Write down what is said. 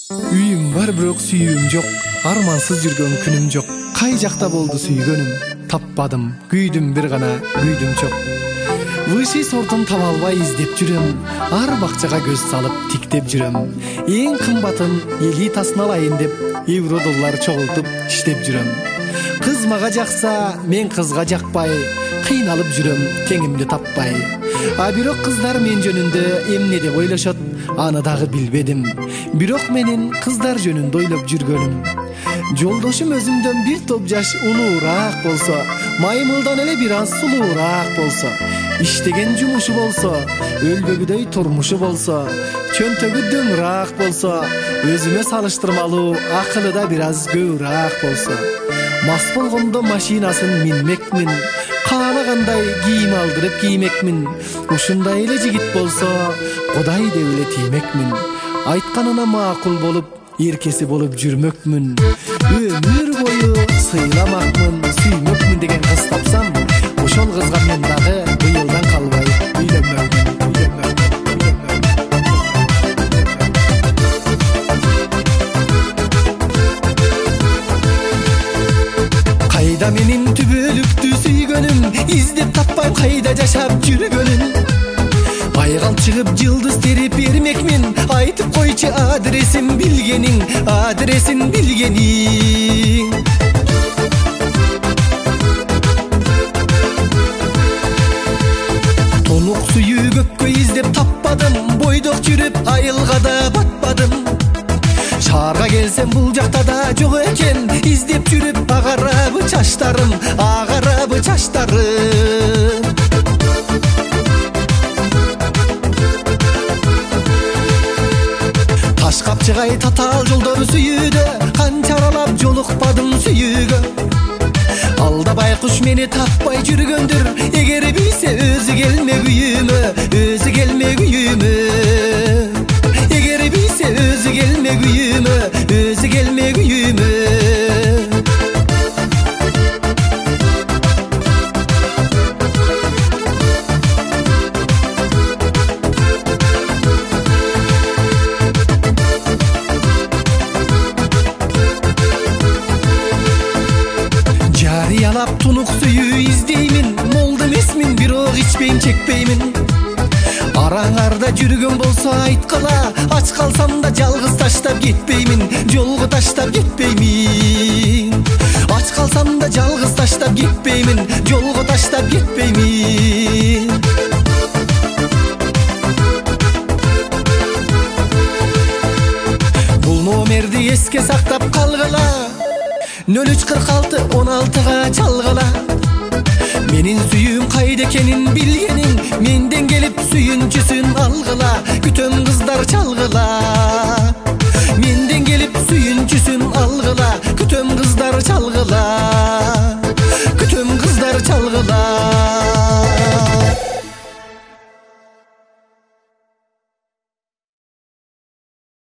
Үйüm бар бирок сүйүүм жок, армансыз жүргөн күнүм жок. Кай жакта болду сүйгөнүм, таппадым, күйдүм бир гана, күйдүм чок. Высший сортун таба албай издеп жүрөм, ар бакчага көз салып тиктеп жүрөм. Эң кымбатын элитасын алайын деп, евро доллар чогултуп иштеп жүрөм. Кыз мага жакса, мен кызга жакпай, кыйналып жүрөм, теңимди таппай. А бирок кыздар мен жөнүндө эмне деп ойлошот, аны дагы билбедим. Бирок менин кыздар жөнүндө ойлоп жүргөнүм. Жолдошум өзүмдөн бир топ жаш улуураак болсо, маймылдан эле бир аз сулуураак болсо, иштеген жумушу болсо, өлбөгүдөй турмушу болсо, чөнтөгү дөңраак болсо, өзүмө салыштырмалуу акылы да бир аз көбүрөөк болсо, мас болгондо машинасын минмекмин, каалагандай кийим алдырып киймекмин. Ушундай эле жигит болсо, Кудай деп эле тиймекмин. Айтканына макул болуп, эркеси болуп жүрмөкмүн. Өмүр бою сыйламакмын, сүймөкмүн деген кыз тапсам, ошол кызга мен дагы быйылдан калбай үйлөнмөкмүн. Кайда менин түбөлүктү сүйгөнүм, издеп таппай кайда жашап жүргөнүн. Айгал чыгып жылдыз терип бермекмин, айтып койчу адресин билгениң, адресин билгениң. Толук сүйүү көккө издеп таппадым, бойдок жүрүп айылга да батпадым. Шаарга келсем бул жакта да жок экен, издеп жүрүп агарабы чачтарым, агарабы чачтарым. Таш капчыгай татаал жолдор сүйүүдө, канча аралап жолукпадым сүйүүгө. Алда байкуш мени таппай жүргөндүр, эгер билсе өзү келмек үйүмө, өзү келмек үйүмө. Эгер билсе өзү келмек үйүмө, өзү келмек үйүмө. Жарыялап тунук сүйүү издеймин, молду эмесмин, бирок ичпейм, чекпеймин. Араңарда жүргөн болсо айткыла, ач калсам да жалгыз таштап кетпеймин, жолго таштап кетпеймин. Ач калсам да жалгыз таштап кетпеймин, жолго таштап кетпеймин. Бул номерди эске сактап калгыла, 034616га чалгыла. Менин сүйүүм кайда экенин билгениң, менден келип сүйүнчүсүн алгыла, күтөм кыздар чалгыла. Менден келип сүйүнчүсүн алгыла, күтөм кыздар чалгыла.